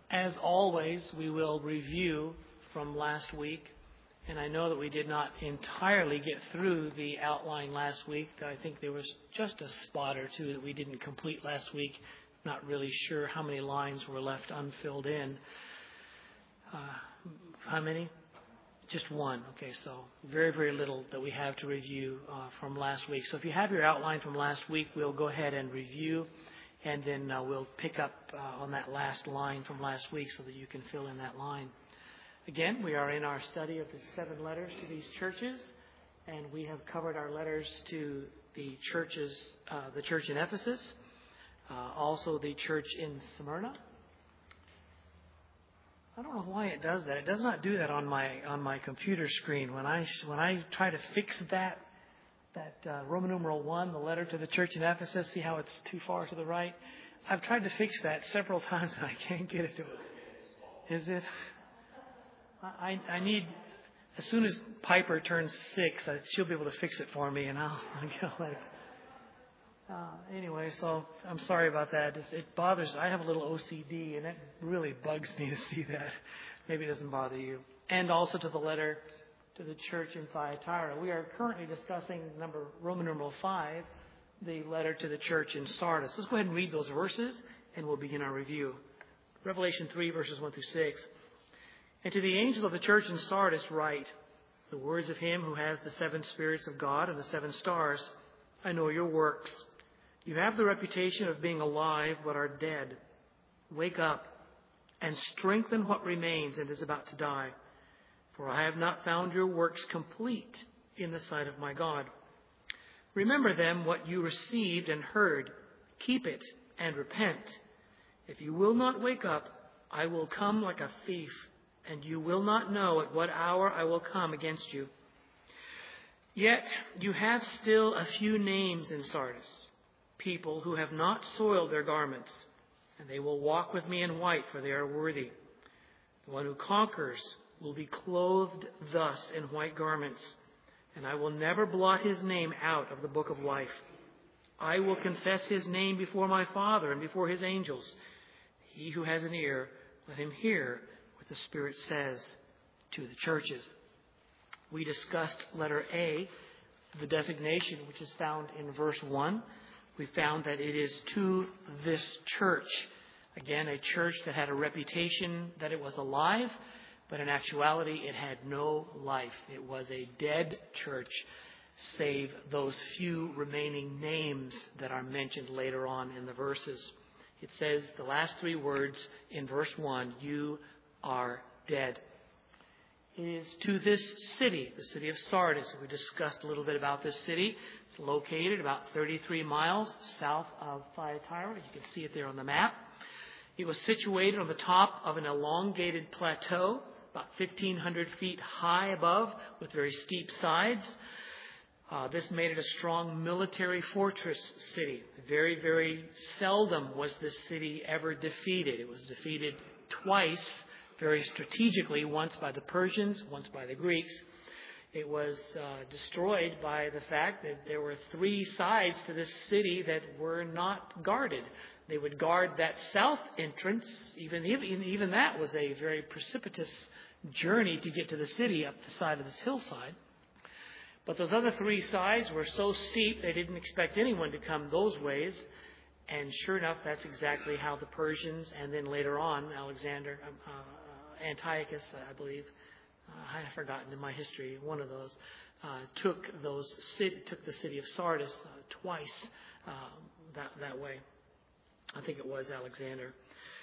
As always, we will review from last week. And I know that we did not entirely get through the outline last week. I think there was just a spot or two that we didn't complete last week. Not really sure how many lines were left unfilled in. How many? Just one. Okay, so very, very little that we have to review from last week. So if you have your outline from last week, we'll go ahead and review. And then we'll pick up on that last line from last week so that you can fill in that line. Again, we are in our study of the 7 letters to these churches, and we have covered our letters to the churches, the church in Ephesus, also the church in Smyrna. I don't know why it does that. It does not do that on my computer screen. When I try to fix that Roman numeral 1, the letter to the church in Ephesus, see how it's too far to the right? I've tried to fix that several times and I can't get it to it. Is it? I need, as soon as Piper turns 6, she'll be able to fix it for me, and I'll go like. Anyway, so I'm sorry about that. It bothers. I have a little OCD, and it really bugs me to see that. Maybe it doesn't bother you. And also to the letter to the church in Thyatira. We are currently discussing Roman numeral 5, the letter to the church in Sardis. Let's go ahead and read those verses, and we'll begin our review. Revelation 3, verses 1 through 6. And to the angel of the church in Sardis write, the words of him who has the 7 spirits of God and the 7 stars. I know your works. You have the reputation of being alive, but are dead. Wake up and strengthen what remains and is about to die. For I have not found your works complete in the sight of my God. Remember then what you received and heard. Keep it and repent. If you will not wake up, I will come like a thief, and you will not know at what hour I will come against you. Yet you have still a few names in Sardis, people who have not soiled their garments, and they will walk with me in white, for they are worthy. The one who conquers will be clothed thus in white garments, and I will never blot his name out of the book of life. I will confess his name before my Father and before his angels. He who has an ear, let him hear what the Spirit says to the churches. We discussed letter A, the designation which is found in verse 1. We found that it is to this church. Again, a church that had a reputation that it was alive, but in actuality it had no life. It was a dead church, save those few remaining names that are mentioned later on in the verses. It says the last 3 words in verse 1, you are dead. It is to this city, the city of Sardis. We discussed a little bit about this city. It's located about 33 miles south of Thyatira. You can see it there on the map. It was situated on the top of an elongated plateau, about 1,500 feet high above, with very steep sides. This made it a strong military fortress city. Very, very seldom was this city ever defeated. It was defeated twice, very strategically, once by the Persians, once by the Greeks. It was destroyed by the fact that there were 3 sides to this city that were not guarded. They would guard that south entrance. Even that was a very precipitous journey to get to the city up the side of this hillside. But those other 3 sides were so steep they didn't expect anyone to come those ways. And sure enough, that's exactly how the Persians, and then later on Antiochus, I believe, I have forgotten in my history, one of those, took the city of Sardis twice that way. I think it was Alexander.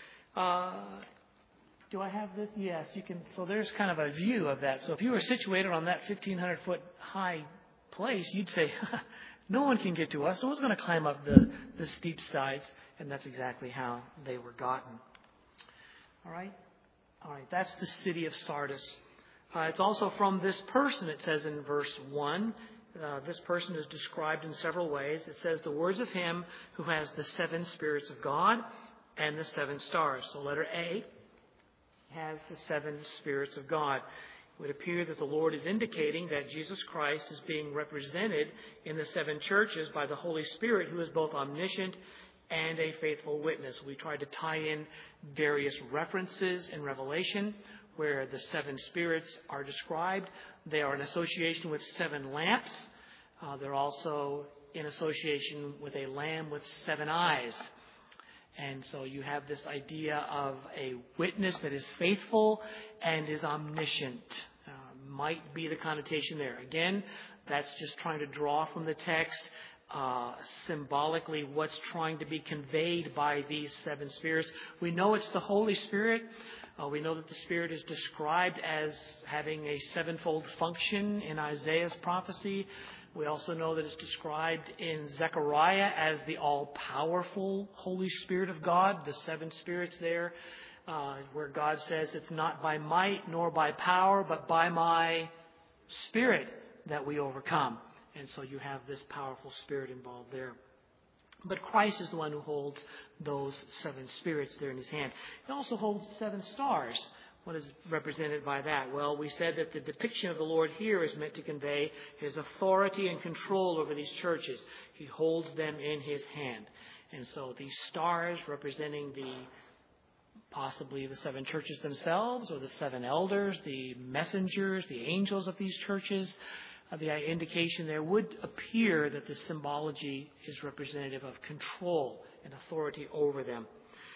Do I have this? Yes, you can. So there's kind of a view of that. So if you were situated on that 1,500-foot high place, you'd say, no one can get to us. No one's going to climb up the steep sides. And that's exactly how they were gotten. All right. That's the city of Sardis. It's also from this person, it says in verse 1. This person is described in several ways. It says the words of him who has the 7 spirits of God and the 7 stars. So letter A has the 7 spirits of God. It would appear that the Lord is indicating that Jesus Christ is being represented in the 7 churches by the Holy Spirit, who is both omniscient and a faithful witness. We tried to tie in various references in Revelation where the 7 spirits are described. They are in association with 7 lamps. They're also in association with a lamb with 7 eyes. And so you have this idea of a witness that is faithful and is omniscient. Might be the connotation there. Again, that's just trying to draw from the text symbolically what's trying to be conveyed by these 7 spirits. We know it's the Holy Spirit. We know that the Spirit is described as having a 7-fold function in Isaiah's prophecy. We also know that it's described in Zechariah as the all-powerful Holy Spirit of God, the 7 spirits there, where God says it's not by might nor by power, but by my Spirit that we overcome. And so you have this powerful Spirit involved there. But Christ is the one who holds those 7 spirits there in his hand. He also holds 7 stars. What is represented by that? Well, we said that the depiction of the Lord here is meant to convey his authority and control over these churches. He holds them in his hand. And so these stars representing possibly the 7 churches themselves, or the 7 elders, the messengers, the angels of these churches. The indication there would appear that the symbology is representative of control and authority over them.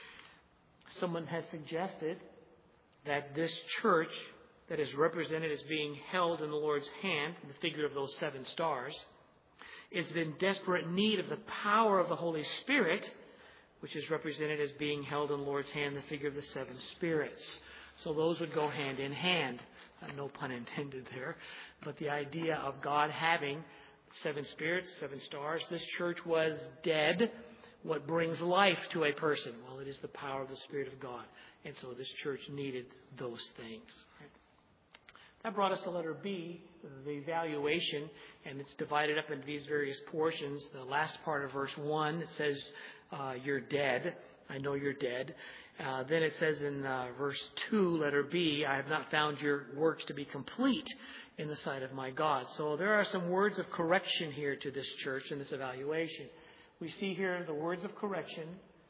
Someone has suggested that this church that is represented as being held in the Lord's hand, in the figure of those 7 stars, is in desperate need of the power of the Holy Spirit, which is represented as being held in the Lord's hand, the figure of the 7 spirits. So those would go hand in hand. No pun intended there. But the idea of God having 7 spirits, 7 stars. This church was dead. What brings life to a person? Well, it is the power of the Spirit of God. And so this church needed those things. Right? That brought us to letter B, the evaluation. And it's divided up into these various portions. The last part of verse 1, it says, you're dead. I know you're dead. Then it says in verse 2, letter B, I have not found your works to be complete in the sight of my God. So there are some words of correction here to this church in this evaluation. We see here the words of correction,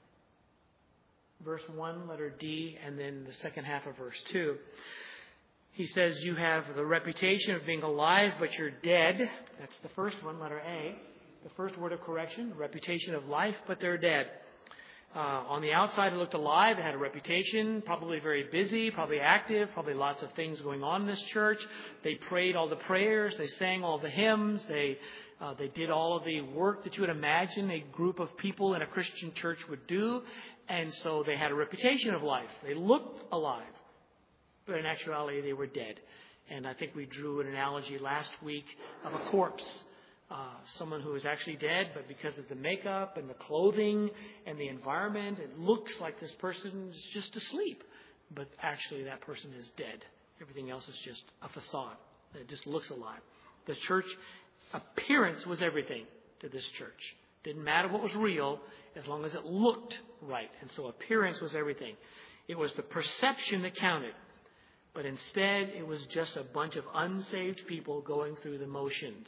verse 1, letter D, and then the second half of verse 2. He says, you have the reputation of being alive, but you're dead. That's the first one, letter A. The first word of correction, reputation of life, but they're dead. On the outside, it looked alive. It had a reputation, probably very busy, probably active, probably lots of things going on in this church. They prayed all the prayers. They sang all the hymns. They did all of the work that you would imagine a group of people in a Christian church would do. And so they had a reputation of life. They looked alive. But in actuality, they were dead. And I think we drew an analogy last week of a corpse. Someone who is actually dead, but because of the makeup and the clothing and the environment, it looks like this person is just asleep. But actually that person is dead. Everything else is just a facade. It just looks alive. The church appearance was everything to this church. Didn't matter what was real as long as it looked right. And so appearance was everything. It was the perception that counted. But instead, it was just a bunch of unsaved people going through the motions.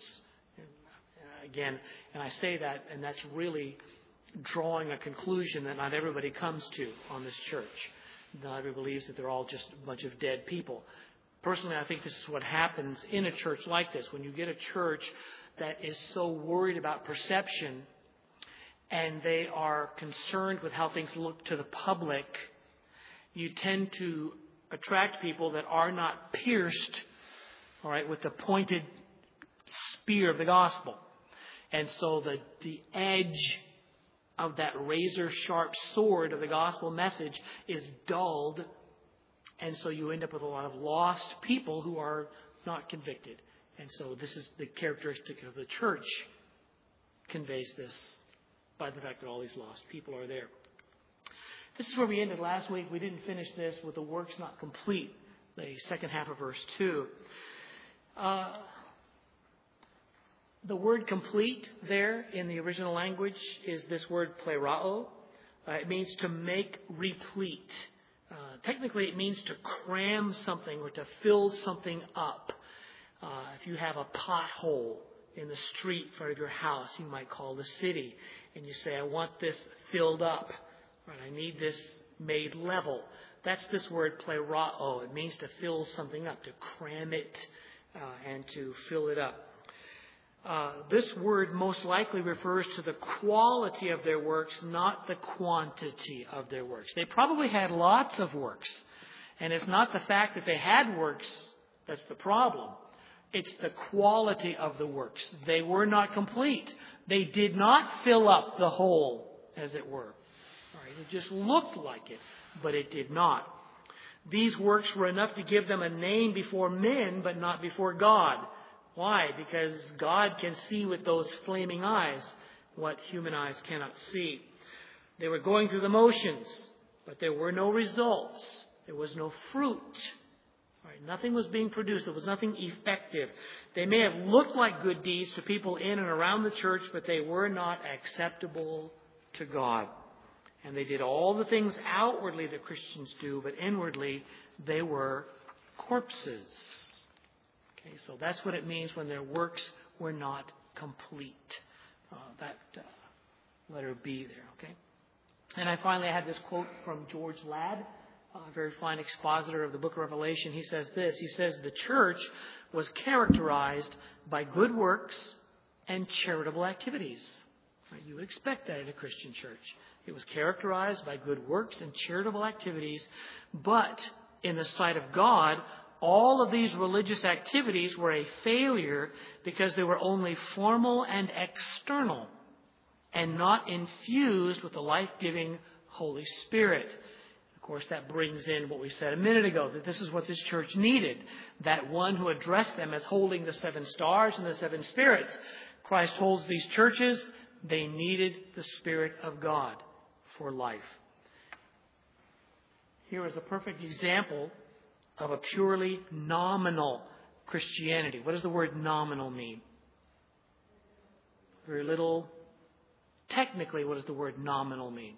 Again, and I say that, and that's really drawing a conclusion that not everybody comes to on this church. Not everybody believes that they're all just a bunch of dead people. Personally, I think this is what happens in a church like this. When you get a church that is so worried about perception and they are concerned with how things look to the public, you tend to attract people that are not pierced, all right, with the pointed spear of the gospel. And so the edge of that razor-sharp sword of the gospel message is dulled. And so you end up with a lot of lost people who are not convicted. And so this is the characteristic of the church conveys this by the fact that all these lost people are there. This is where we ended last week. We didn't finish this with the works not complete, the second half of verse 2. The word complete there in the original language is this word plerao. It means to make replete. Technically, it means to cram something or to fill something up. If you have a pothole in the street in front of your house, you might call the city, and you say, I want this filled up. Right? I need this made level. That's this word plerao. It means to fill something up, to cram it, and to fill it up. This word most likely refers to the quality of their works, not the quantity of their works. They probably had lots of works. And it's not the fact that they had works that's the problem. It's the quality of the works. They were not complete. They did not fill up the hole, as it were. All right, it just looked like it, but it did not. These works were enough to give them a name before men, but not before God. Why? Because God can see with those flaming eyes what human eyes cannot see. They were going through the motions, but there were no results. There was no fruit. Right? Nothing was being produced. There was nothing effective. They may have looked like good deeds to people in and around the church, but they were not acceptable to God. And they did all the things outwardly that Christians do, but inwardly they were corpses. Okay, so that's what it means when their works were not complete. That letter B there, okay? And I had this quote from George Ladd, a very fine expositor of the book of Revelation. He says this. He says, the church was characterized by good works and charitable activities. Right? You would expect that in a Christian church. It was characterized by good works and charitable activities, but in the sight of God, all of these religious activities were a failure because they were only formal and external and not infused with the life-giving Holy Spirit. Of course, that brings in what we said a minute ago, that this is what this church needed. That one who addressed them as holding the 7 stars and the 7 spirits. Christ holds these churches. They needed the Spirit of God for life. Here is a perfect example of a purely nominal Christianity. What does the word nominal mean? Very little. Technically, what does the word nominal mean?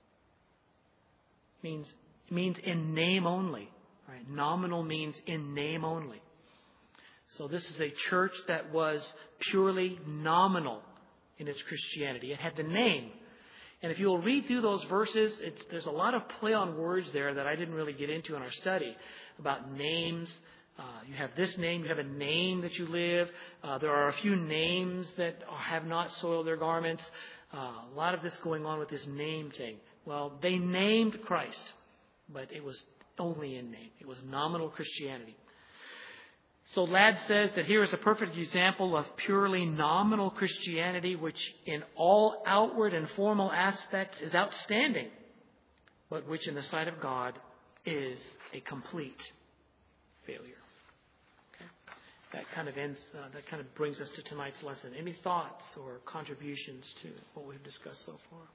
It means in name only. Right? Nominal means in name only. So this is a church that was purely nominal in its Christianity. It had the name. And if you'll read through those verses, there's a lot of play on words there that I didn't really get into in our study about names. You have this name, you have a name that you live. There are a few names that have not soiled their garments. A lot of this going on with this name thing. Well, they named Christ, but it was only in name. It was nominal Christianity. So Ladd says that here is a perfect example of purely nominal Christianity, which in all outward and formal aspects is outstanding, but which in the sight of God is a complete failure. Okay? That kind of brings us to tonight's lesson. Any thoughts or contributions to what we've discussed so far?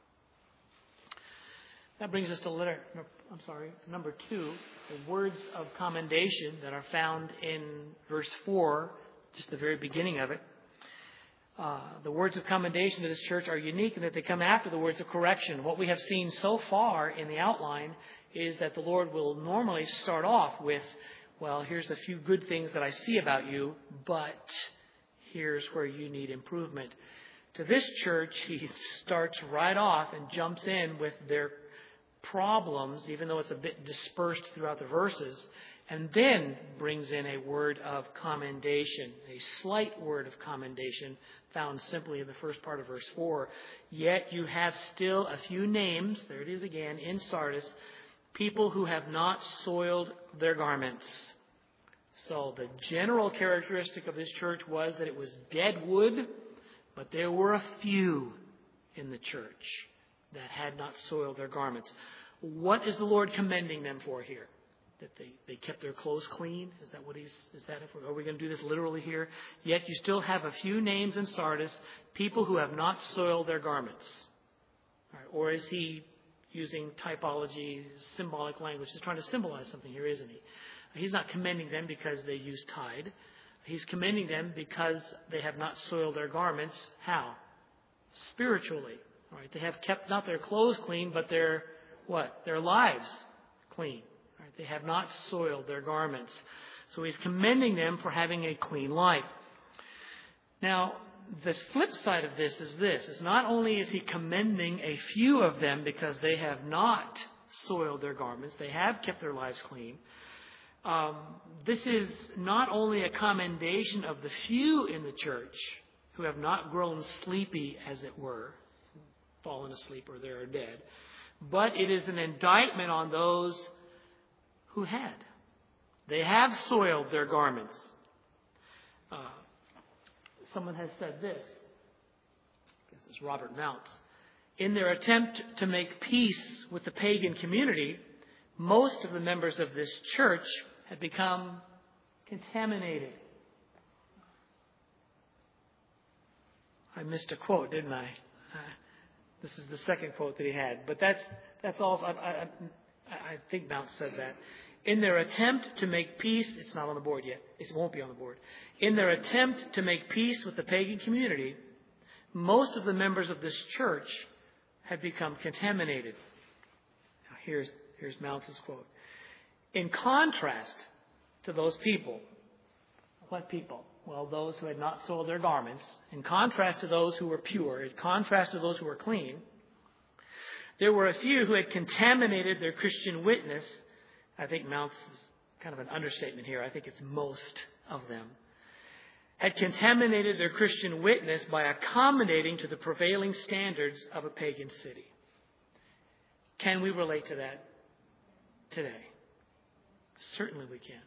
That brings us to number 2, the words of commendation that are found in verse 4, just the very beginning of it. The words of commendation to this church are unique in that they come after the words of correction. What we have seen so far in the outline is that the Lord will normally start off with, well, here's a few good things that I see about you, but here's where you need improvement. To this church, he starts right off and jumps in with their problems, even though it's a bit dispersed throughout the verses, and then brings in a word of commendation, a slight word of commendation found simply in the first part of verse 4. Yet you have still a few names, there it is again, in Sardis, people who have not soiled their garments. So the general characteristic of this church was that it was dead wood, but there were a few in the church that had not soiled their garments. What is the Lord commending them for here? That they kept their clothes clean? Are we going to do this literally here? Yet you still have a few names in Sardis, people who have not soiled their garments. Right, or is he using typology, symbolic language? He's trying to symbolize something here, isn't he? He's not commending them because they use tide. He's commending them because they have not soiled their garments. How? Spiritually. Right? They have kept not their clothes clean, but their lives clean. Right? They have not soiled their garments. So he's commending them for having a clean life. Now, the flip side of this is this. It's not only is he commending a few of them because they have not soiled their garments, they have kept their lives clean. This is not only a commendation of the few in the church who have not grown sleepy, as it were, fallen asleep or they are dead, but it is an indictment on those who had. They have soiled their garments. Someone has said this. I guess it's Robert Mounts. In their attempt to make peace with the pagan community, most of the members of this church had become contaminated. I missed a quote, didn't I? This is the second quote that he had. But that's all. I think Mounts said that. In their attempt to make peace, it's not on the board yet. It won't be on the board. In their attempt to make peace with the pagan community, most of the members of this church had become contaminated. Now here's Mounts' quote. In contrast to those people, what people? Well, those who had not soiled their garments. In contrast to those who were pure, in contrast to those who were clean, there were a few who had contaminated their Christian witness. I think Mounts is kind of an understatement here. I think it's most of them. Had contaminated their Christian witness by accommodating to the prevailing standards of a pagan city. Can we relate to that today? Certainly we can.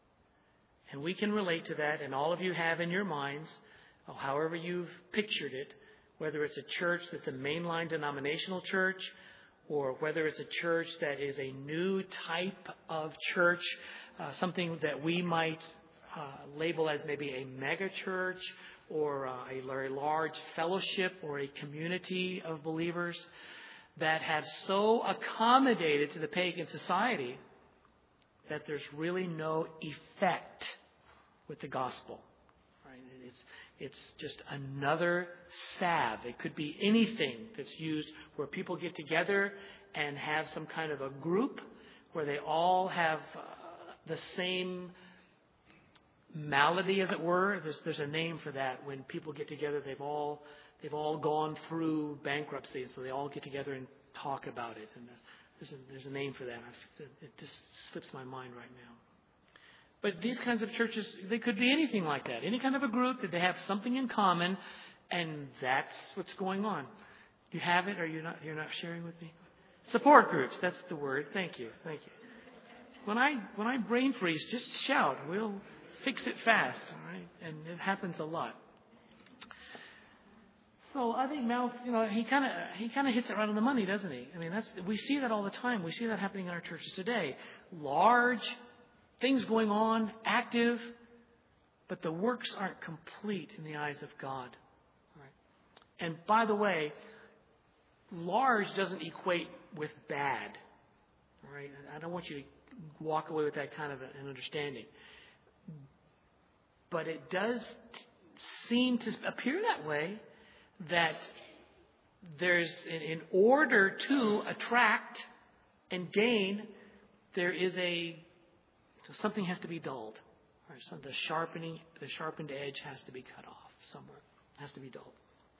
And we can relate to that, and all of you have in your minds, however you've pictured it, whether it's a church that's a mainline denominational church, or whether it's a church that is a new type of church, something that we might label as maybe a mega church, or a very large fellowship, or a community of believers that have so accommodated to the pagan society that there's really no effect with the gospel. Right? It's just another salve. It could be anything that's used where people get together and have some kind of a group where they all have the same malady, as it were. There's a name for that. When people get together, they've all gone through bankruptcy, so they all get together and talk about it. And there's a name for that. It just slips my mind right now. But these kinds of churches, they could be anything like that. Any kind of a group that they have something in common, and that's what's going on. Do you have it, or you're not sharing with me? Support groups, that's the word. Thank you. When I brain freeze, just shout. We'll fix it fast, all right? And it happens a lot. So I think Mounts, he kind of hits it right on the money, doesn't he? I mean, we see that all the time. We see that happening in our churches today. Large things going on, active, but the works aren't complete in the eyes of God. All right. And by the way, large doesn't equate with bad. All right. I don't want you to walk away with that kind of an understanding. But it does seem to appear that way, that there's, in order to attract and gain, there is something has to be dulled. Right? So the sharpened edge has to be cut off somewhere. It has to be dulled.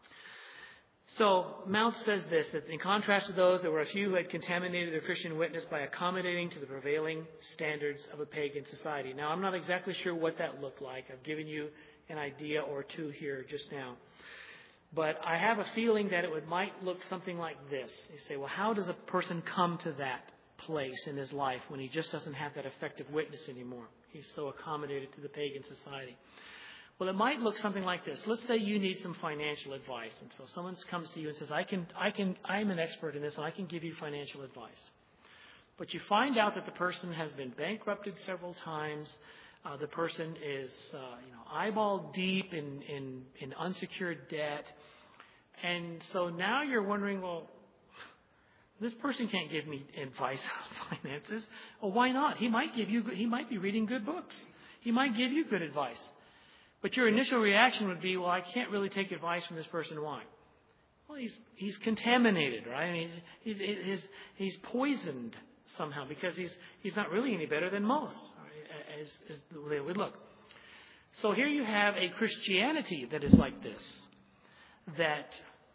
So Mounts says this, that in contrast to those, there were a few who had contaminated their Christian witness by accommodating to the prevailing standards of a pagan society. Now, I'm not exactly sure what that looked like. I've given you an idea or two here just now. But I have a feeling that it might look something like this. You say, well, how does a person come to that place in his life when he just doesn't have that effective witness anymore? He's so accommodated to the pagan society. Well, it might look something like this. Let's say you need some financial advice, and so someone comes to you and says, I'm an expert in this, and I can give you financial advice. But you find out that the person has been bankrupted several times. The person is, eyeball deep in unsecured debt, and so now you're wondering, well, this person can't give me advice on finances. Well, why not? He might be reading good books. He might give you good advice. But your initial reaction would be, well, I can't really take advice from this person. Why? Well, he's contaminated, right? I mean, he's poisoned somehow because he's not really any better than most, right, as the way it would look. So here you have a Christianity that is like this, that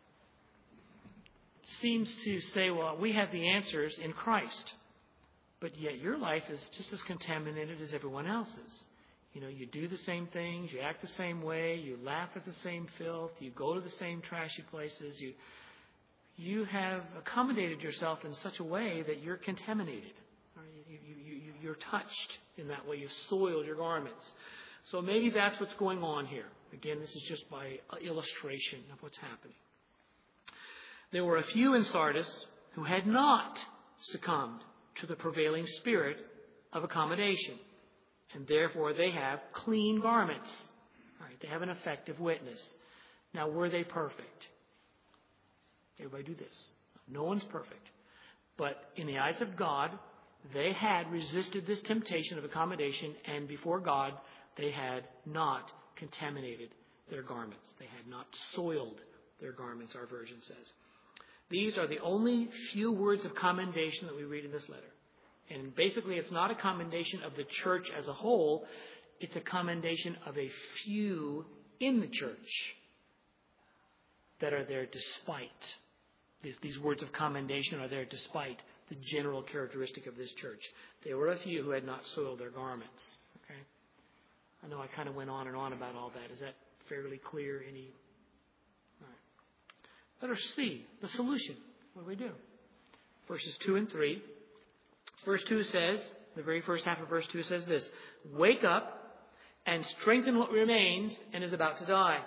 seems to say, well, we have the answers in Christ, but yet your life is just as contaminated as everyone else's. You know, you do the same things, you act the same way, you laugh at the same filth, you go to the same trashy places, you have accommodated yourself in such a way that you're contaminated. You're touched in that way. You've soiled your garments. So maybe that's what's going on here. Again, this is just by illustration of what's happening. There were a few in Sardis who had not succumbed to the prevailing spirit of accommodation. And therefore, they have clean garments. All right, they have an effective witness. Now, were they perfect? Everybody do this. No one's perfect. But in the eyes of God, they had resisted this temptation of accommodation, and before God, they had not contaminated their garments. They had not soiled their garments, our version says. These are the only few words of commendation that we read in this letter. And basically, it's not a commendation of the church as a whole. It's a commendation of a few in the church that are there despite. These words of commendation are there despite the general characteristic of this church. There were a few who had not soiled their garments. Okay, I know I kind of went on and on about all that. Is that fairly clear? All right. Letter C, the solution. What do we do? Verses 2 and 3. Verse 2 says, the very first half of verse 2 says this: wake up and strengthen what remains and is about to die.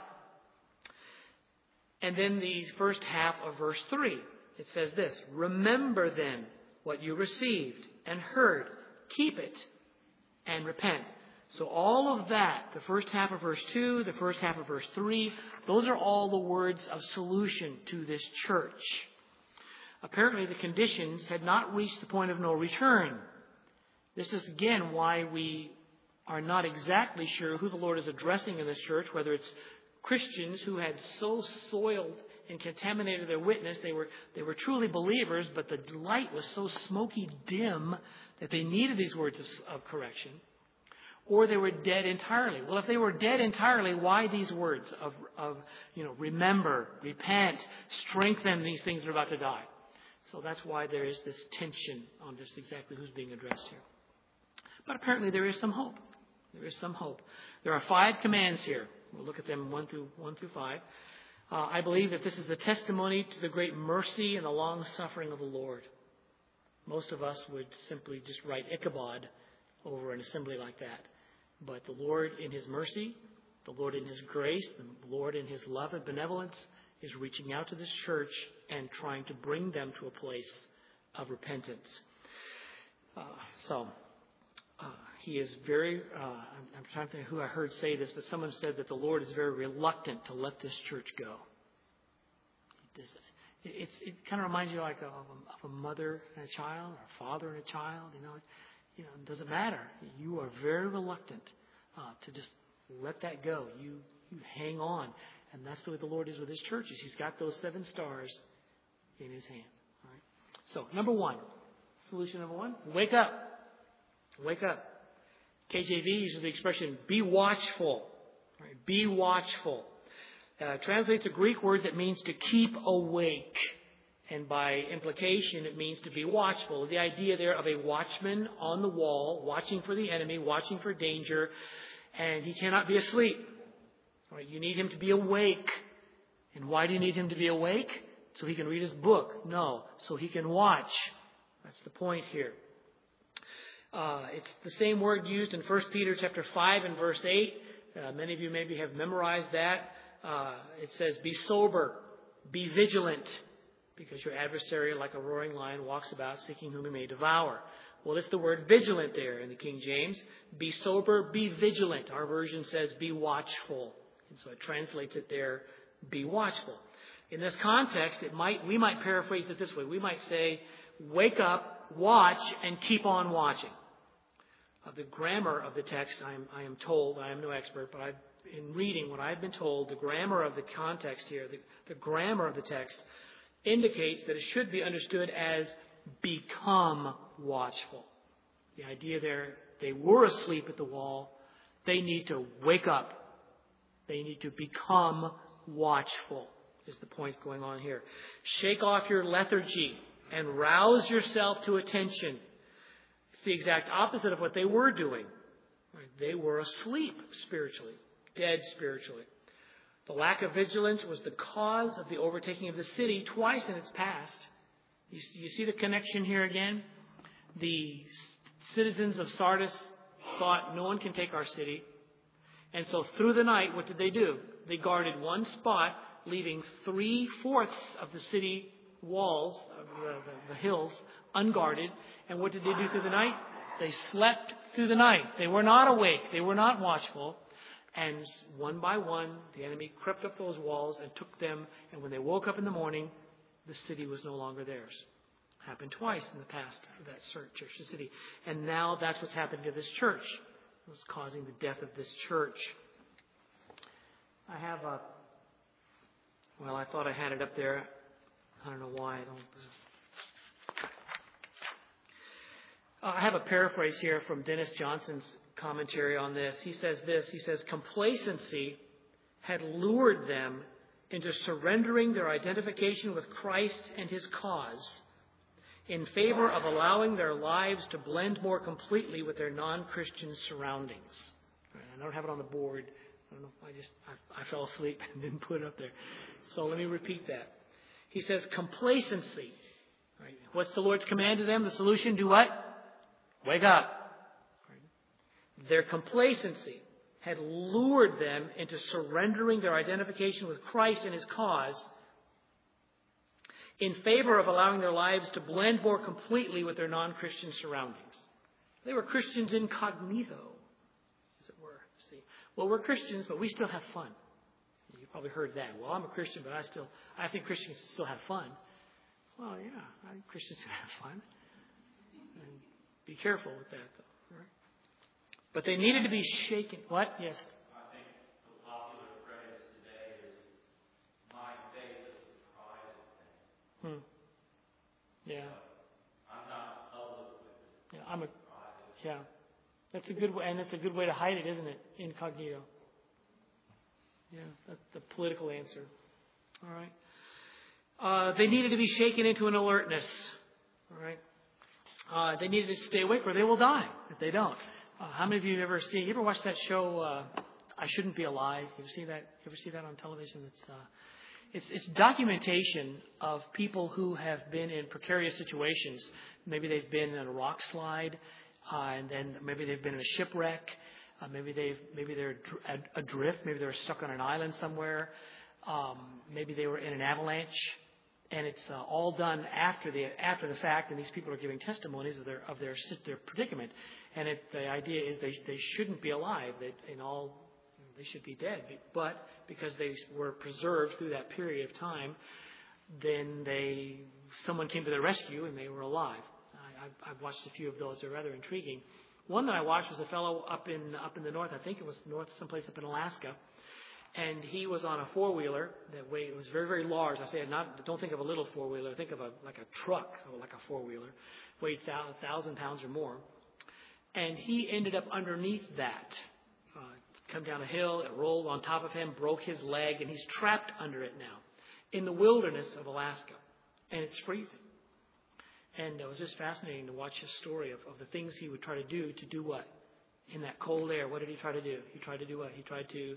And then the first half of verse 3, it says this: remember then what you received and heard, keep it and repent. So all of that, the first half of verse 2, the first half of verse 3, those are all the words of solution to this church. Apparently the conditions had not reached the point of no return. This is again why we are not exactly sure who the Lord is addressing in this church, whether it's Christians who had so soiled and contaminated their witness. They were truly believers, but the light was so smoky dim that they needed these words of correction. Or they were dead entirely. Well, if they were dead entirely, why these words of remember, repent, strengthen these things that are about to die? So that's why there is this tension on just exactly who's being addressed here. But apparently there is some hope. There is some hope. There are 5 commands here. We'll look at them 1 through 5. I believe that this is the testimony to the great mercy and the long suffering of the Lord. Most of us would simply just write Ichabod over an assembly like that. But the Lord in His mercy, the Lord in His grace, the Lord in His love and benevolence is reaching out to this church and trying to bring them to a place of repentance. He is very, I'm trying to think who I heard say this, but someone said that the Lord is very reluctant to let this church go. It kind of reminds you like of a mother and a child, or a father and a child. It doesn't matter. You are very reluctant to just let that go. You hang on. And that's the way the Lord is with His churches. He's got those 7 stars in His hand. All right. So, number 1. Solution number 1. Wake up. Wake up. KJV uses the expression, be watchful. All right. Be watchful. Translates a Greek word that means to keep awake. And by implication, it means to be watchful. The idea there of a watchman on the wall, watching for the enemy, watching for danger, and he cannot be asleep. Right, you need him to be awake. And why do you need him to be awake? So he can read his book? No, so he can watch. That's the point here. It's the same word used in 1 Peter chapter 5 and verse 8. Many of you maybe have memorized that. It says, be sober, be vigilant, because your adversary, like a roaring lion, walks about seeking whom he may devour. Well, it's the word vigilant there in the King James. Be sober, be vigilant. Our version says be watchful. And so it translates it there, be watchful. In this context, we might paraphrase it this way. We might say, wake up, watch, and keep on watching. The grammar of the text, I am told, I am no expert, but in reading what I've been told, the grammar of the context here, the grammar of the text indicates that it should be understood as become watchful. The idea there, they were asleep at the wall. They need to wake up. They need to become watchful, is the point going on here. Shake off your lethargy and rouse yourself to attention. It's the exact opposite of what they were doing. They were asleep spiritually, dead spiritually. The lack of vigilance was the cause of the overtaking of the city twice in its past. You see the connection here again? The citizens of Sardis thought no one can take our city. And so through the night, what did they do? They guarded one spot, leaving 3/4 of the city walls, the hills, unguarded. And what did they do through the night? They slept through the night. They were not awake. They were not watchful. And one by one, the enemy crept up those walls and took them. And when they woke up in the morning, the city was no longer theirs. Happened twice in the past of that church, the city. And now that's what's happening to this church. It was causing the death of this church. I have I thought I had it up there. I don't know why I don't. I have a paraphrase here from Dennis Johnson's commentary on this. He says this. He says, complacency had lured them into surrendering their identification with Christ and his cause in favor of allowing their lives to blend more completely with their non-Christian surroundings. I don't have it on the board. I don't know. I fell asleep and didn't put it up there. So let me repeat that. He says complacency. Right? What's the Lord's command to them? The solution, do what? Wake up. Right? Their complacency had lured them into surrendering their identification with Christ and his cause in favor of allowing their lives to blend more completely with their non-Christian surroundings. They were Christians incognito, as it were. See, well, we're Christians, but we still have fun. You probably heard that. Well, I'm a Christian, but I think Christians still have fun. Well, yeah, I think Christians can have fun. And be careful with that, though. Right? But they needed to be shaken. What? Yes. I think the popular phrase today is, my faith is a private thing. Yeah. I'm not public with it. Yeah, that's a good way, and it's a good way to hide it, isn't it? Incognito. Yeah, that's the political answer. All right. They needed to be shaken into an alertness. All right. They needed to stay awake, or they will die if they don't. How many of you have you ever watched that show? I Shouldn't Be Alive. You ever see that on television? It's documentation of people who have been in precarious situations. Maybe they've been in a rock slide, and then maybe they've been in a shipwreck. Maybe they're adrift. Maybe they're stuck on an island somewhere. Maybe they were in an avalanche, and it's all done after the fact. And these people are giving testimonies of their predicament. And the idea is they shouldn't be alive. They should be dead. But because they were preserved through that period of time, then someone came to their rescue and they were alive. I've watched a few of those. They're rather intriguing. One that I watched was a fellow up in the north. I think it was north, someplace up in Alaska. And he was on a four-wheeler that weighed, it was very, very large. Don't think of a little four-wheeler. Think of like a truck, or like a four-wheeler. Weighed 1,000 pounds or more. And he ended up underneath that. Come down a hill, it rolled on top of him, broke his leg, and he's trapped under it now in the wilderness of Alaska. And it's freezing. And it was just fascinating to watch his story of the things he would try to do what? In that cold air, what did he try to do? He tried to do what? He tried to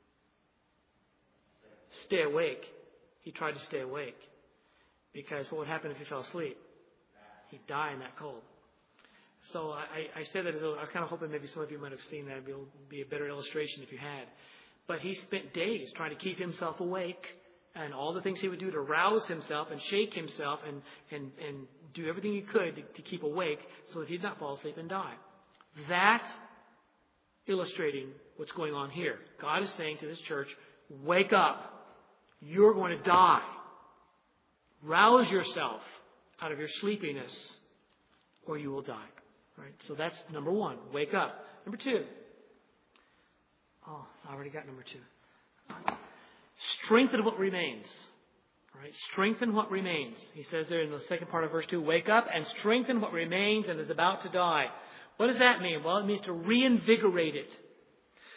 stay awake. He tried to stay awake. Because what would happen if he fell asleep? He'd die in that cold. So I said that I was kind of hoping maybe some of you might have seen that. It would be a better illustration if you had. But he spent days trying to keep himself awake, and all the things he would do to rouse himself and shake himself and do everything he could to keep awake so that he'd not fall asleep and die. That illustrating what's going on here. God is saying to this church, wake up. You're going to die. Rouse yourself out of your sleepiness or you will die. Right? So that's number one. Wake up. Number two. Oh, I already got number two. Strengthen what remains. Right? Strengthen what remains. He says there in the second part of verse 2, wake up and strengthen what remains and is about to die. What does that mean? Well, it means to reinvigorate it.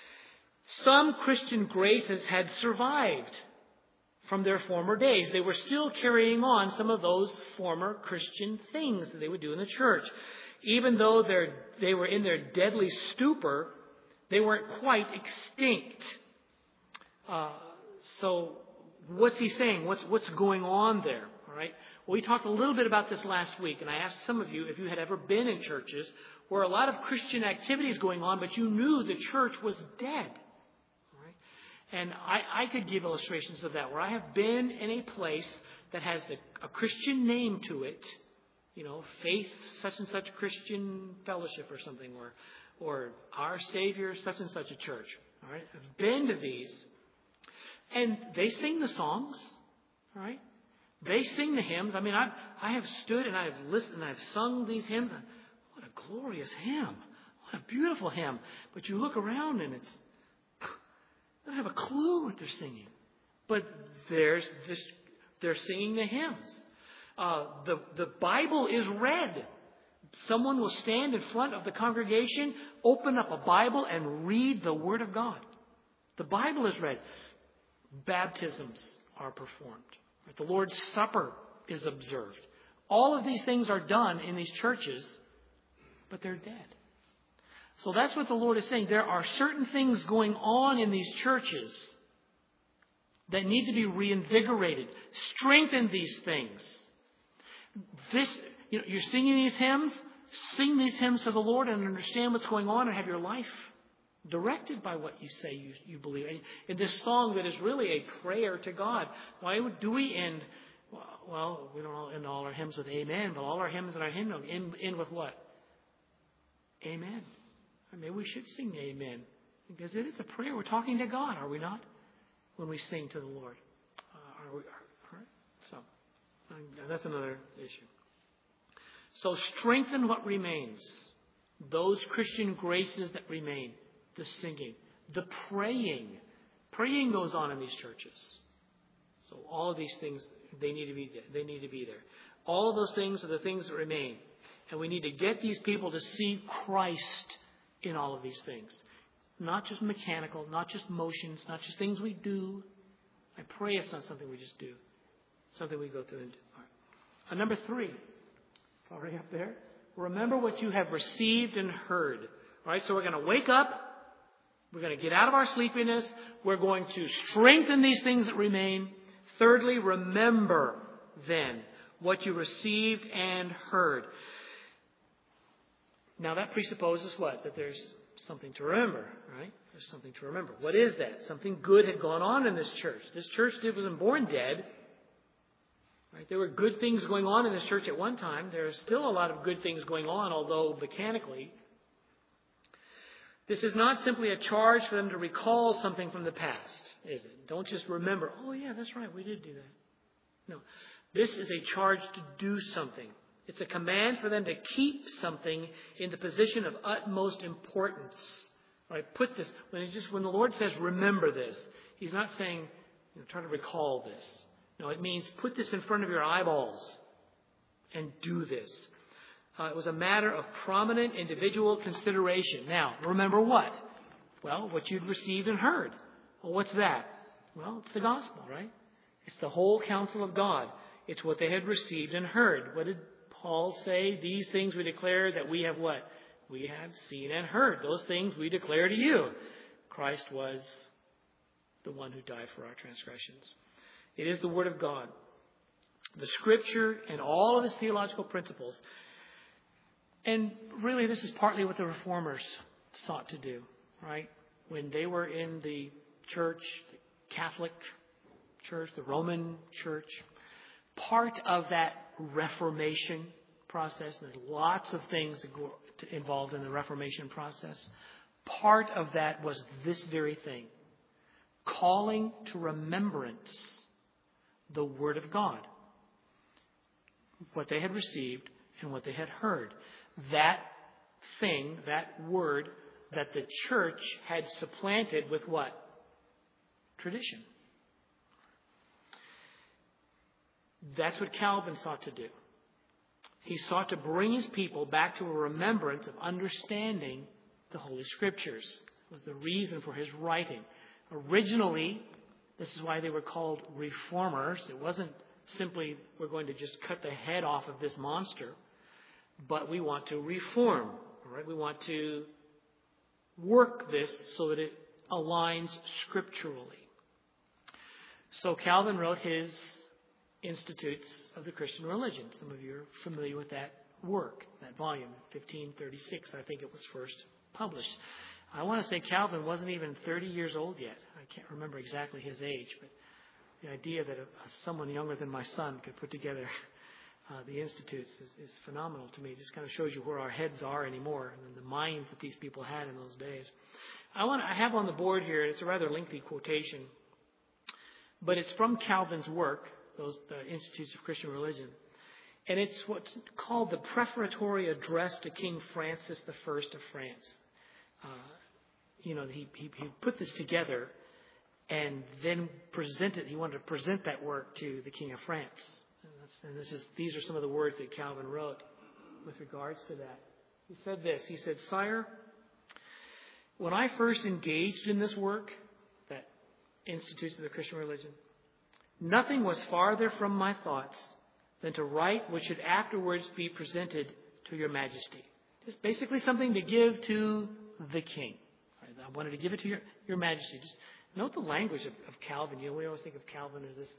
Some Christian graces had survived from their former days. They were still carrying on some of those former Christian things that they would do in the church. Even though they were in their deadly stupor, they weren't quite extinct. So what's he saying? What's going on there? All right. Well, we talked a little bit about this last week, and I asked some of you if you had ever been in churches where a lot of Christian activity is going on, but you knew the church was dead. And I could give illustrations of that, where I have been in a place that has a Christian name to it, Faith such and such Christian fellowship or something, or Our Savior such and such a church. All right, I've been to these, and they sing the songs. All right, they sing the hymns. I mean, I have stood and I have listened and I've sung these hymns. What a glorious hymn! What a beautiful hymn! But you look around and they don't have a clue what they're singing. But they're singing the hymns. The Bible is read. Someone will stand in front of the congregation, open up a Bible, and read the Word of God. The Bible is read. Baptisms are performed. The Lord's Supper is observed. All of these things are done in these churches, but they're dead. So that's what the Lord is saying. There are certain things going on in these churches that need to be reinvigorated. Strengthen these things. You're singing these hymns. Sing these hymns to the Lord and understand what's going on and have your life directed by what you say you believe. In this song that is really a prayer to God. Why do we end? Well, we don't end all our hymns with amen, but all our hymns and our hymnal end with what? Amen. Maybe we should sing amen, because it is a prayer. We're talking to God, are we not? When we sing to the Lord. All right? So, that's another issue. So strengthen what remains. Those Christian graces that remain. The singing. The praying. Praying goes on in these churches. So all of these things, they need to be there. They need to be there. All of those things are the things that remain. And we need to get these people to see Christ in all of these things. Not just mechanical, not just motions, not just things we do. I pray it's not something we just do. Something we go through and do. All right. Number 3. It's already up there. Remember what you have received and heard. All right, so we're going to wake up. We're going to get out of our sleepiness. We're going to strengthen these things that remain. Thirdly, remember then what you received and heard. Now that presupposes what? That there's something to remember, right? There's something to remember. What is that? Something good had gone on in this church. This church wasn't born dead. Right? There were good things going on in this church at one time. There are still a lot of good things going on, although mechanically. This is not simply a charge for them to recall something from the past, is it? Don't just remember, oh yeah, that's right, we did do that. No. This is a charge to do something. It's a command for them to keep something in the position of utmost importance. Right? Put this, when the Lord says remember this, He's not saying, try to recall this. No, it means put this in front of your eyeballs and do this. It was a matter of prominent individual consideration. Now, remember what? Well, what you'd received and heard. Well, what's that? Well, it's the gospel, right? It's the whole counsel of God. It's what they had received and heard. What did Paul say? These things we declare that we have what? We have seen and heard. Those things we declare to you. Christ was the one who died for our transgressions. It is the Word of God. The Scripture and all of its theological principles. And really this is partly what the Reformers sought to do, right? When they were in the church, the Catholic Church, the Roman Church, part of that Reformation process, there's lots of things involved in the Reformation process. Part of that was this very thing. Calling to remembrance the Word of God. What they had received and what they had heard. That thing, that word that the church had supplanted with what? Tradition. That's what Calvin sought to do. He sought to bring his people back to a remembrance of understanding the Holy Scriptures. was the reason for his writing. Originally, this is why they were called reformers. It wasn't simply we're going to just cut the head off of this monster, but we want to reform. All right? We want to work this so that it aligns scripturally. So Calvin wrote his Institutes of the Christian Religion. Some of you are familiar with that work, that volume, 1536, I think it was first published. I want to say Calvin wasn't even 30 years old yet. I can't remember exactly his age, but the idea that someone younger than my son could put together the Institutes is phenomenal to me. It just kind of shows you where our heads are anymore and the minds that these people had in those days. I have on the board here, it's a rather lengthy quotation, but it's from Calvin's work, the Institutes of Christian Religion. And it's what's called the Prefatory Address to King Francis I of France. He put this together and then he wanted to present that work to the King of France. And these are some of the words that Calvin wrote with regards to that. He said this. He said, "Sire, when I first engaged in this work, that Institutes of the Christian Religion, nothing was farther from my thoughts than to write what should afterwards be presented to your majesty." Just basically something to give to the king. I wanted to give it to your majesty. Just note the language of Calvin. We always think of Calvin as this.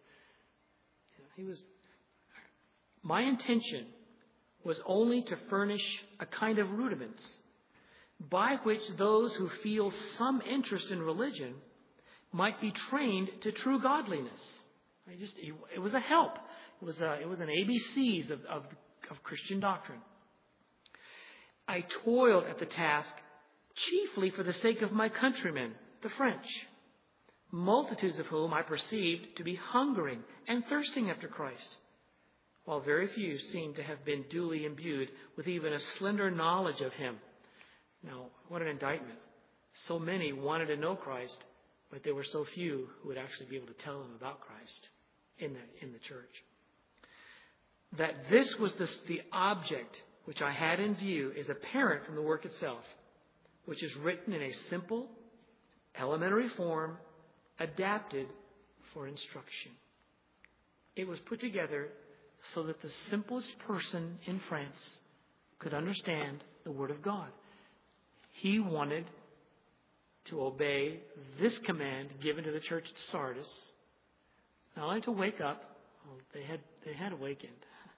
My intention was only to furnish a kind of rudiments by which those who feel some interest in religion might be trained to true godliness. It was a help. It was an ABCs of Christian doctrine. I toiled at the task chiefly for the sake of my countrymen, the French, multitudes of whom I perceived to be hungering and thirsting after Christ, while very few seem to have been duly imbued with even a slender knowledge of him. Now, what an indictment. So many wanted to know Christ, but there were so few who would actually be able to tell them about Christ in the church. That this was the object which I had in view is apparent from the work itself, which is written in a simple, elementary form, adapted for instruction. It was put together so that the simplest person in France could understand the Word of God. He wanted to obey this command given to the church at Sardis, not only to wake up, they had awakened,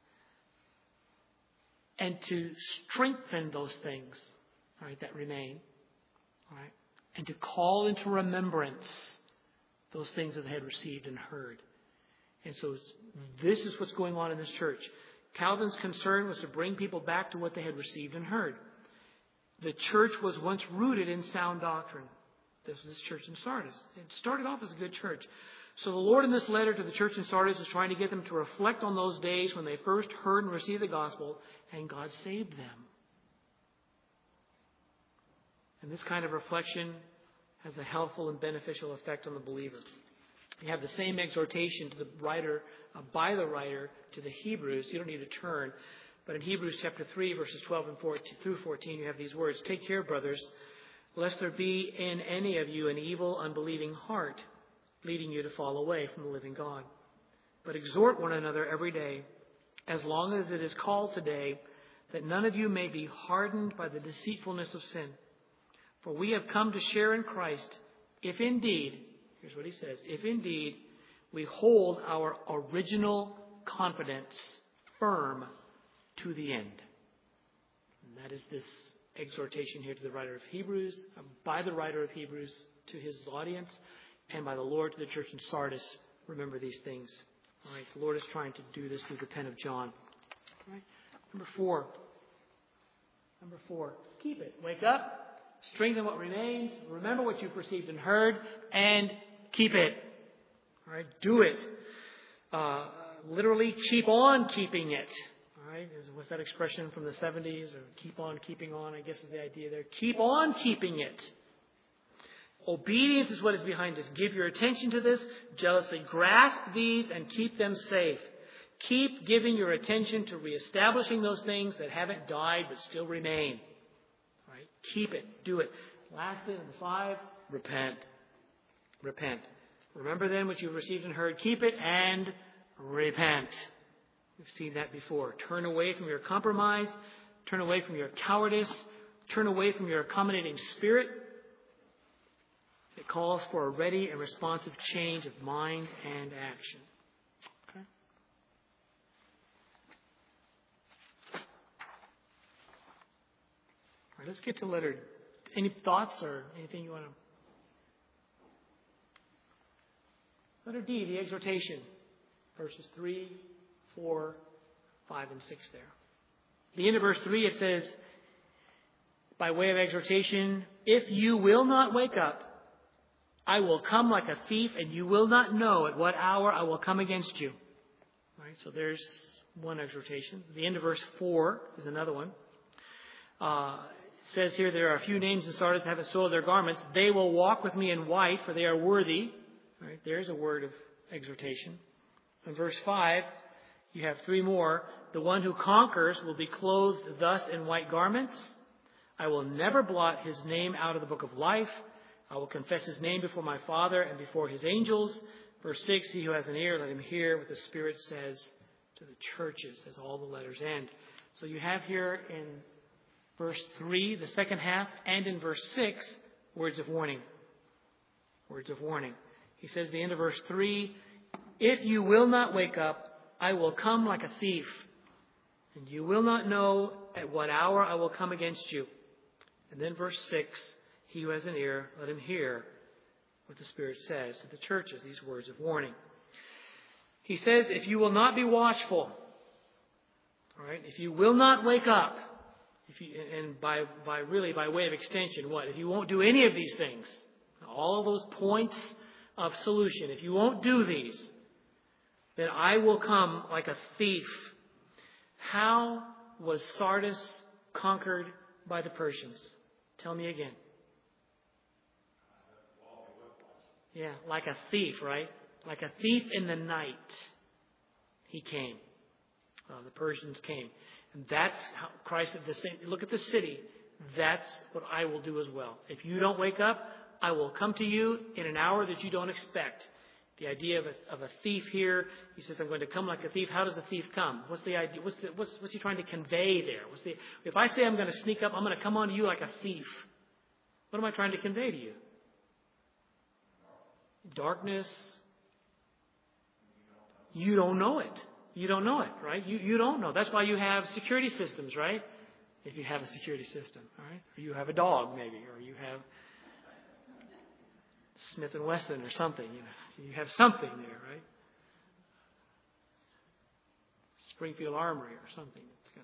and to strengthen those things, all right, that remain, all right, and to call into remembrance those things that they had received and heard. And so this is what's going on in this church. Calvin's concern was to bring people back to what they had received and heard. The church was once rooted in sound doctrine. This was this church in Sardis. It started off as a good church. So the Lord in this letter to the church in Sardis is trying to get them to reflect on those days when they first heard and received the gospel, and God saved them. And this kind of reflection has a helpful and beneficial effect on the believer. You have the same exhortation to the writer, by the writer to the Hebrews. You don't need to turn. But in Hebrews chapter 3, verses 12 and 14, you have these words. "Take care, brothers, lest there be in any of you an evil, unbelieving heart, leading you to fall away from the living God. But exhort one another every day, as long as it is called today, that none of you may be hardened by the deceitfulness of sin. For we have come to share in Christ, if indeed," here's what he says, "if indeed we hold our original confidence firm to the end." And that is this exhortation here to the writer of Hebrews, by the writer of Hebrews to his audience, and by the Lord to the church in Sardis. Remember these things. All right, the Lord is trying to do this through the pen of John. All right. Number four, keep it. Wake up, strengthen what remains, remember what you've perceived and heard, and keep it. All right, do it. Literally, keep on keeping it. All right, what's that expression from the 70s? Or keep on keeping on, I guess is the idea there. Keep on keeping it. Obedience is what is behind this. Give your attention to this. Jealously grasp these and keep them safe. Keep giving your attention to reestablishing those things that haven't died but still remain. All right? Keep it. Do it. Last thing, number 5, repent. Repent. Remember then what you've received and heard. Keep it and repent. We've seen that before. Turn away from your compromise. Turn away from your cowardice. Turn away from your accommodating spirit. It calls for a ready and responsive change of mind and action. Okay? All right, let's get to letter. Any thoughts or anything you want to? Letter D, the exhortation. Verses 3, 4, 5, and 6 there. The end of verse 3, it says, by way of exhortation, if you will not wake up, I will come like a thief, and you will not know at what hour I will come against you. All right, so there's one exhortation. The end of verse 4 is another one. It says here, there are a few names in Sardis that haven't soiled their garments. They will walk with me in white, for they are worthy. All right, there's a word of exhortation. In verse 5, you have 3 more. The one who conquers will be clothed thus in white garments. I will never blot his name out of the book of life. I will confess his name before my Father and before his angels. Verse 6, he who has an ear, let him hear what the Spirit says to the churches, as all the letters end. So you have here in verse 3, the second half, and in verse 6, words of warning. Words of warning. He says at the end of verse 3, if you will not wake up, I will come like a thief, and you will not know at what hour I will come against you. And then verse 6, he who has an ear, let him hear what the Spirit says to the churches, these words of warning. He says, if you will not be watchful, all right, if you will not wake up, and by way of extension, what? If you won't do any of these things, all of those points of solution, if you won't do these, then I will come like a thief. How was Sardis conquered by the Persians? Tell me again. Yeah, like a thief, right? Like a thief in the night. He came. The Persians came. And that's how Christ said the same. Look at the city. That's what I will do as well. If you don't wake up, I will come to you in an hour that you don't expect. The idea of a thief here, he says, I'm going to come like a thief. How does a thief come? What's the idea? What's he trying to convey there? If I say I'm going to sneak up, I'm going to come on to you like a thief. What am I trying to convey to you? Darkness. You don't know it. You don't know it, right? You don't know. That's why you have security systems, right? If you have a security system, all right? Or you have a dog, maybe, or you have Smith & Wesson or something, You have something there, right? Springfield Armory or something.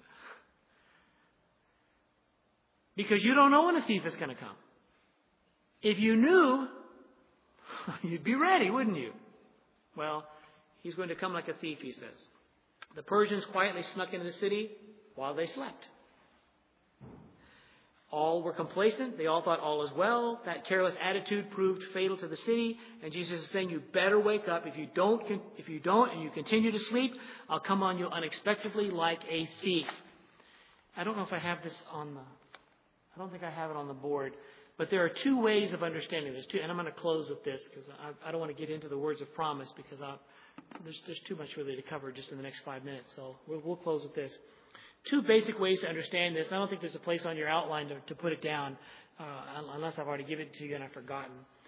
Because you don't know when a thief is going to come. If you knew, you'd be ready, wouldn't you? Well, he's going to come like a thief, he says. The Persians quietly snuck into the city while they slept. All were complacent. They all thought all is well. That careless attitude proved fatal to the city. And Jesus is saying, you better wake up. If you don't and you continue to sleep, I'll come on you unexpectedly like a thief. I don't know if I have this I don't think I have it on the board. But there are 2 ways of understanding this, too. And I'm going to close with this because I don't want to get into the words of promise because there's too much really to cover just in the next 5 minutes. So we'll close with this. 2 basic ways to understand this. I don't think there's a place on your outline to put it down unless I've already given it to you and I've forgotten.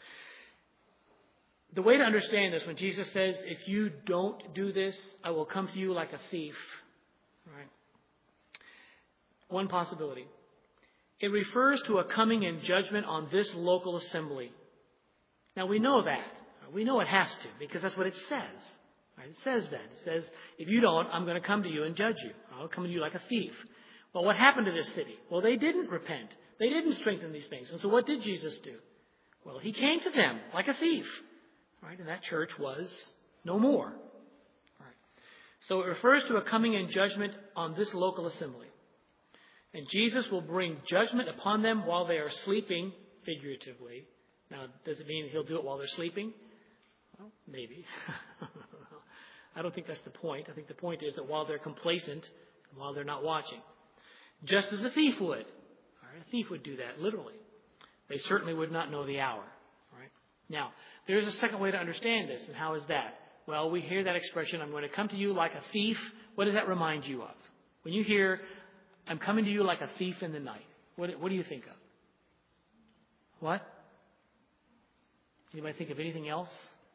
The way to understand this, when Jesus says, if you don't do this, I will come to you like a thief. Right? One possibility. It refers to a coming in judgment on this local assembly. Now we know that. We know it has to because that's what it says. Right? It says that. It says, if you don't, I'm going to come to you and judge you. I'll come to you like a thief. Well, what happened to this city? Well, they didn't repent. They didn't strengthen these things. And so what did Jesus do? Well, he came to them like a thief. Right? And that church was no more. Right? So it refers to a coming in judgment on this local assembly. And Jesus will bring judgment upon them while they are sleeping, figuratively. Now, does it mean he'll do it while they're sleeping? Well, maybe. I don't think that's the point. I think the point is that while they're complacent, while they're not watching, just as a thief would. All right, a thief would do that, literally. They certainly would not know the hour. Right? Now, there's a second way to understand this, and how is that? Well, we hear that expression, I'm going to come to you like a thief. What does that remind you of? When you hear, I'm coming to you like a thief in the night, what do you think of? What? Anybody think of anything else?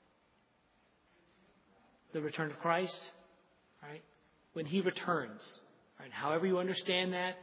The return of Christ, right? When He returns, right? However you understand that,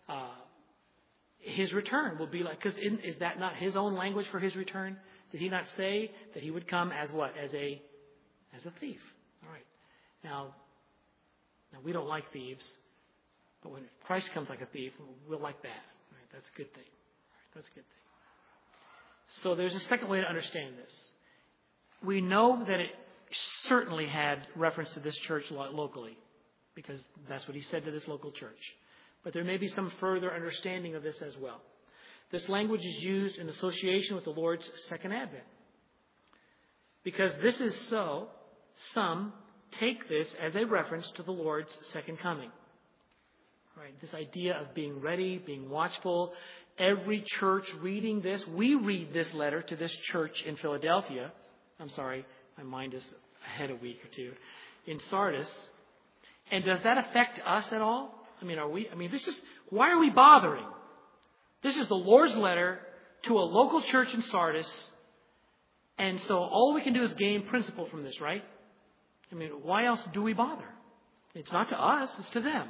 His return will be like, because is that not His own language for His return? Did He not say that He would come as what? As a thief. All right. Now we don't like thieves, but when Christ comes like a thief, we'll like that. All right, that's a good thing. All right, that's a good thing. So there's a second way to understand this. We know that it certainly had reference to this church locally, because that's what He said to this local church. But there may be some further understanding of this as well. This language is used in association with the Lord's second advent. Because this is so, some take this as a reference to the Lord's second coming. Right? This idea of being ready, being watchful. Every church reading this, we read this letter to this church in Philadelphia. I'm sorry, my mind is ahead a week or two. In Sardis. And does that affect us at all? Why are we bothering? This is the Lord's letter to a local church in Sardis. And so all we can do is gain principle from this, right? Why else do we bother? It's not to us, it's to them.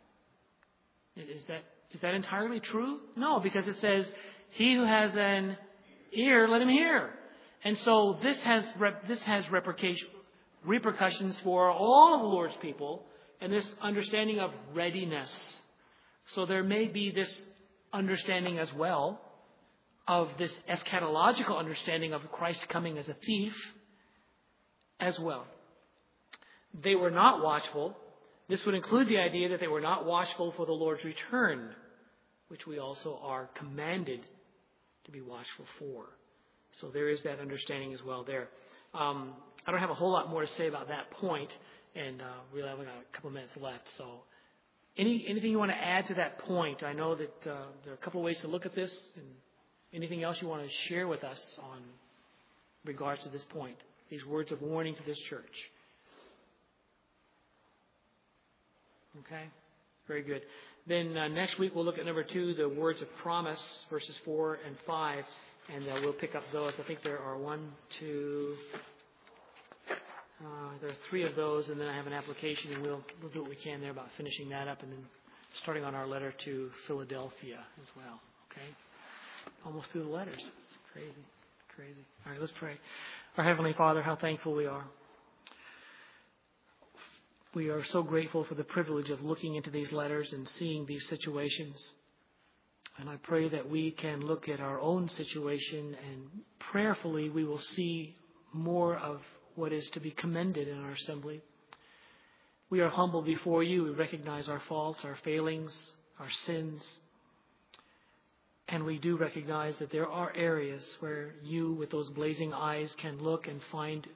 Is that entirely true? No, because it says, he who has an ear, let him hear. And so this has repercussions for all of the Lord's people, and this understanding of readiness. So there may be this understanding as well of this eschatological understanding of Christ coming as a thief as well. They were not watchful. This would include the idea that they were not watchful for the Lord's return, which we also are commanded to be watchful for. So there is that understanding as well there. I don't have a whole lot more to say about that point, and really I've got a couple of minutes left. So anything you want to add to that point? I know that there are a couple of ways to look at this, and anything else you want to share with us on regards to this point, these words of warning to this church? Okay, very good. Then next week we'll look at number 2, the words of promise, verses 4 and 5, and we'll pick up those. I think there are there are 3 of those, and then I have an application, and we'll do what we can there about finishing that up, and then starting on our letter to Philadelphia as well. Okay, almost through the letters. It's crazy. All right, let's pray. Our Heavenly Father, how thankful we are. We are so grateful for the privilege of looking into these letters and seeing these situations. And I pray that we can look at our own situation, and prayerfully we will see more of what is to be commended in our assembly. We are humble before you. We recognize our faults, our failings, our sins. And we do recognize that there are areas where you, with those blazing eyes, can look and find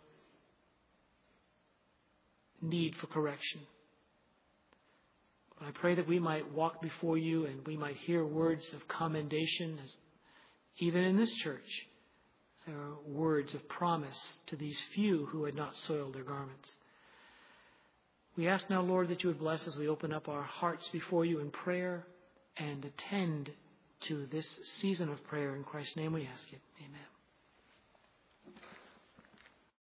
need for correction. But I pray that we might walk before you and we might hear words of commendation, as even in this church, there are words of promise to these few who had not soiled their garments. We ask now, Lord, that you would bless as we open up our hearts before you in prayer and attend to this season of prayer. In Christ's name we ask it. Amen.